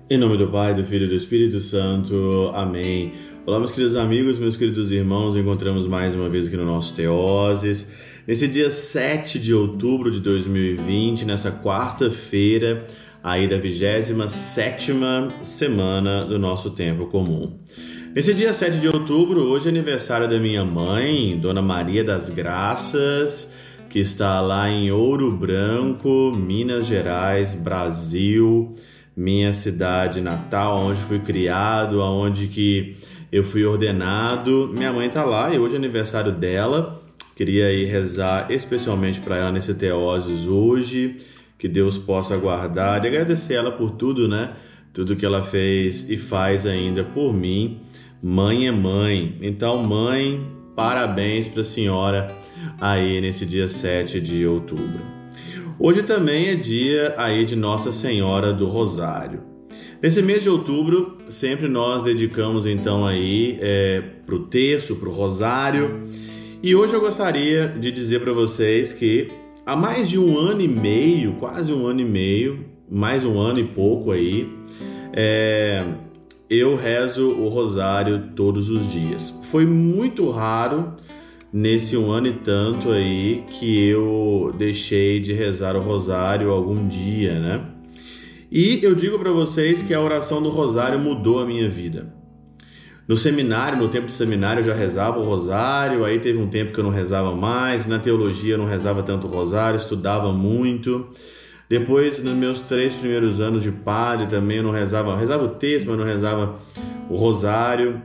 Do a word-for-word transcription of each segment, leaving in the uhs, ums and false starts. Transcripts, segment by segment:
Em nome do Pai, do Filho e do Espírito Santo. Amém. Olá, meus queridos amigos, meus queridos irmãos. Encontramos mais uma vez aqui no nosso Teoses. Nesse dia sete de outubro de dois mil e vinte, nessa quarta-feira, aí da vigésima sétima semana do nosso tempo comum. Nesse dia sete de outubro, hoje é aniversário da minha mãe, Dona Maria das Graças, que está lá em Ouro Branco, Minas Gerais, Brasil, minha cidade natal, onde fui criado, onde que eu fui ordenado. Minha mãe está lá e hoje é aniversário dela. Queria ir rezar especialmente para ela nesse Teoses hoje, que Deus possa guardar e agradecer ela por tudo, né? Tudo que ela fez e faz ainda por mim. Mãe é mãe. Então, mãe, parabéns para a senhora aí nesse dia sete de outubro. Hoje também é dia aí de Nossa Senhora do Rosário. Nesse mês de outubro, sempre nós dedicamos então aí é, para o terço, para o Rosário. E hoje eu gostaria de dizer para vocês que há mais de um ano e meio, quase um ano e meio, mais um ano e pouco aí, é, eu rezo o Rosário todos os dias. Foi muito raro nesse um ano e tanto aí que eu deixei de rezar o Rosário algum dia, né? E eu digo para vocês que a oração do Rosário mudou a minha vida. No seminário, no tempo de seminário, eu já rezava o Rosário, aí teve um tempo que eu não rezava mais, na teologia eu não rezava tanto o Rosário, estudava muito. Depois, nos meus três primeiros anos de padre também eu não rezava, eu rezava o texto, mas não rezava o Rosário.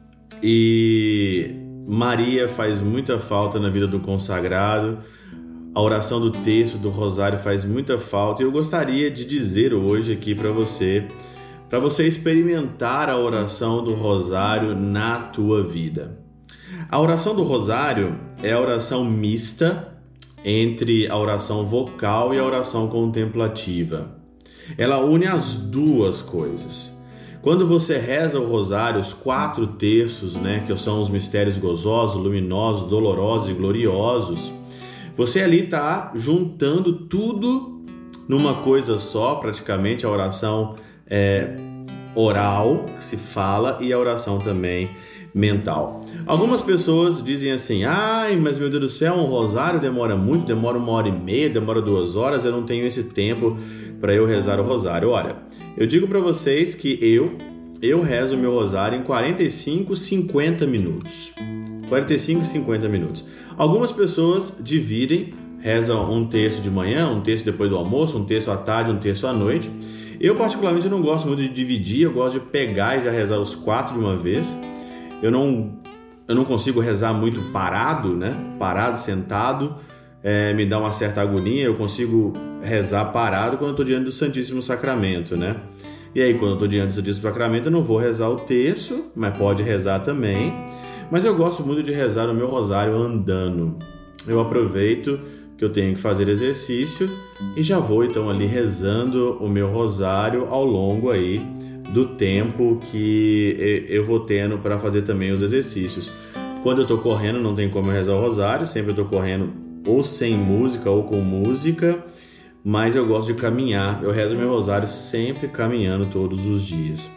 E Maria faz muita falta na vida do consagrado, a oração do texto do Rosário faz muita falta e eu gostaria de dizer hoje aqui para você, para você experimentar a oração do Rosário na tua vida. A oração do Rosário é a oração mista entre a oração vocal e a oração contemplativa. Ela une as duas coisas. Quando você reza o Rosário, os quatro terços, né, que são os mistérios gozosos, luminosos, dolorosos e gloriosos, você ali está juntando tudo numa coisa só, praticamente a oração é, oral, que se fala, e a oração também mental. Algumas pessoas dizem assim, ai, mas meu Deus do céu, um Rosário demora muito, demora uma hora e meia, demora duas horas, eu não tenho esse tempo para eu rezar o Rosário. Olha, eu digo para vocês que eu, eu rezo o meu Rosário em quarenta e cinco, cinquenta minutos. quarenta e cinco, cinquenta minutos. Algumas pessoas dividem, rezam um terço de manhã, um terço depois do almoço, um terço à tarde, um terço à noite. Eu particularmente não gosto muito de dividir, eu gosto de pegar e já rezar os quatro de uma vez. Eu não, eu não consigo rezar muito parado, né? Parado, sentado. É, me dá uma certa agonia, eu consigo rezar parado quando eu estou diante do Santíssimo Sacramento, né? E aí, quando eu estou diante do Santíssimo Sacramento, eu não vou rezar o terço, mas pode rezar também. Mas eu gosto muito de rezar o meu Rosário andando. Eu aproveito que eu tenho que fazer exercício e já vou então ali rezando o meu Rosário ao longo aí do tempo que eu vou tendo para fazer também os exercícios. Quando eu estou correndo, não tem como eu rezar o Rosário, sempre eu estou correndo ou sem música ou com música, mas eu gosto de caminhar. Eu rezo meu Rosário sempre caminhando todos os dias.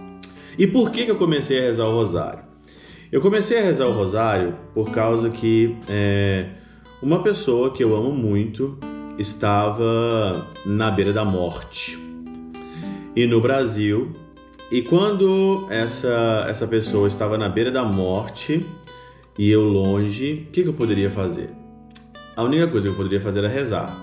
E por que que eu comecei a rezar o Rosário? Eu comecei a rezar o Rosário por causa que é, uma pessoa que eu amo muito estava na beira da morte. E no Brasil, e quando essa, essa pessoa estava na beira da morte e eu longe, o que que eu poderia fazer? A única coisa que eu poderia fazer era rezar.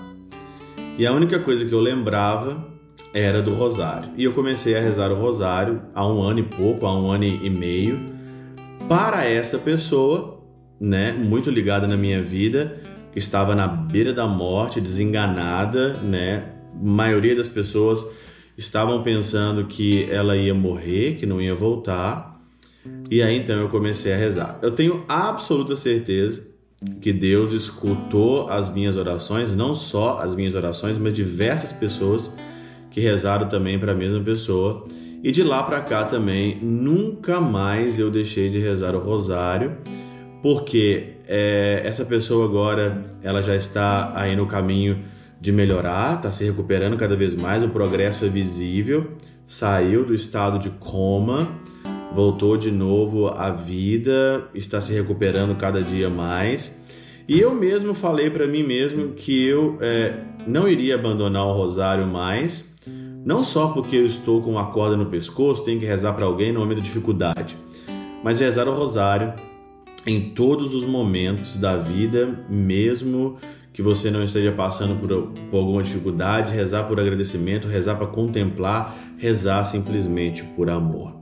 E a única coisa que eu lembrava era do Rosário. E eu comecei a rezar o Rosário há um ano e pouco, há um ano e meio, para essa pessoa, né, muito ligada na minha vida, que estava na beira da morte, desenganada, né? A maioria das pessoas estavam pensando que ela ia morrer, que não ia voltar. E aí então eu comecei a rezar. Eu tenho absoluta certeza que Deus escutou as minhas orações, não só as minhas orações, mas diversas pessoas que rezaram também para a mesma pessoa. E de lá para cá também, nunca mais eu deixei de rezar o Rosário, porque é, essa pessoa agora, ela já está aí no caminho de melhorar, está se recuperando cada vez mais, o progresso é visível, saiu do estado de coma, voltou de novo à vida, está se recuperando cada dia mais. E eu mesmo falei para mim mesmo que eu é, não iria abandonar o rosário mais, não só porque eu estou com uma corda no pescoço, tenho que rezar para alguém no momento de dificuldade, mas rezar o rosário em todos os momentos da vida, mesmo que você não esteja passando por, por alguma dificuldade, rezar por agradecimento, rezar para contemplar, rezar simplesmente por amor.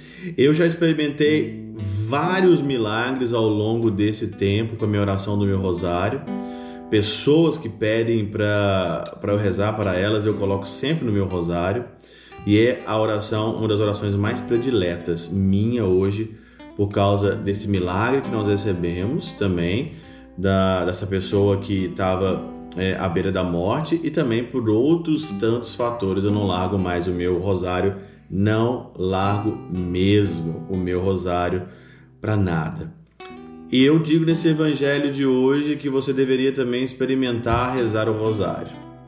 Eu já experimentei vários milagres ao longo desse tempo com a minha oração do meu rosário. Pessoas que pedem para eu rezar para elas, eu coloco sempre no meu rosário. E é a oração, uma das orações mais prediletas minha hoje, por causa desse milagre que nós recebemos também, da, dessa pessoa que estava é, à beira da morte, e também por outros tantos fatores. Eu não largo mais o meu rosário, não largo mesmo o meu rosário para nada. E eu digo nesse evangelho de hoje que você deveria também experimentar rezar o rosário.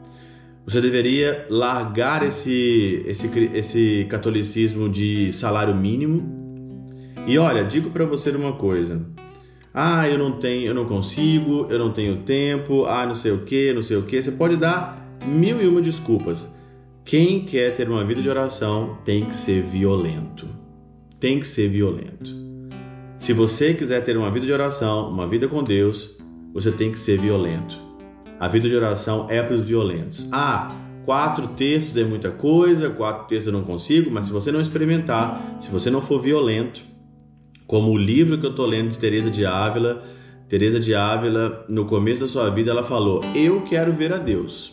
Você deveria largar esse, esse, esse catolicismo de salário mínimo. E olha, digo para você uma coisa. Ah, eu não tenho, eu não consigo, eu não tenho tempo, ah, não sei o que, não sei o que. Você pode dar mil e uma desculpas. Quem quer ter uma vida de oração tem que ser violento. Tem que ser violento. Se você quiser ter uma vida de oração, uma vida com Deus, você tem que ser violento. A vida de oração é para os violentos. Ah, quatro terços é muita coisa, quatro terços eu não consigo, mas se você não experimentar, se você não for violento, como o livro que eu estou lendo de Teresa de Ávila, Teresa de Ávila, no começo da sua vida, ela falou, eu quero ver a Deus.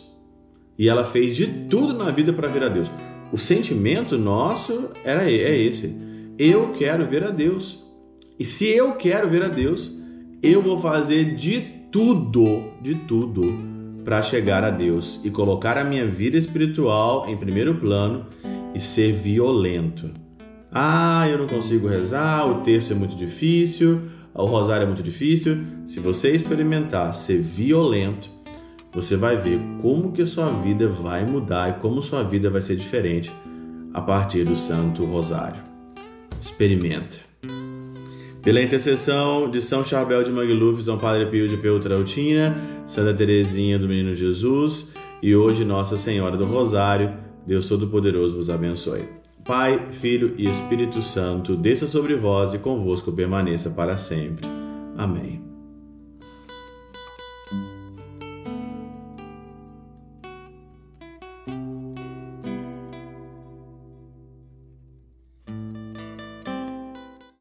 E ela fez de tudo na vida para ver a Deus. O sentimento nosso era, é esse. Eu quero ver a Deus. E se eu quero ver a Deus, eu vou fazer de tudo, de tudo, para chegar a Deus e colocar a minha vida espiritual em primeiro plano e ser violento. Ah, eu não consigo rezar, o terço é muito difícil, o rosário é muito difícil. Se você experimentar ser violento, você vai ver como que a sua vida vai mudar e como sua vida vai ser diferente a partir do Santo Rosário. Experimenta. Pela intercessão de São Charbel de Mangluf, São Padre Pio de Peltrautina, Santa Teresinha do Menino Jesus e hoje Nossa Senhora do Rosário, Deus Todo-Poderoso vos abençoe. Pai, Filho e Espírito Santo, desça sobre vós e convosco permaneça para sempre. Amém.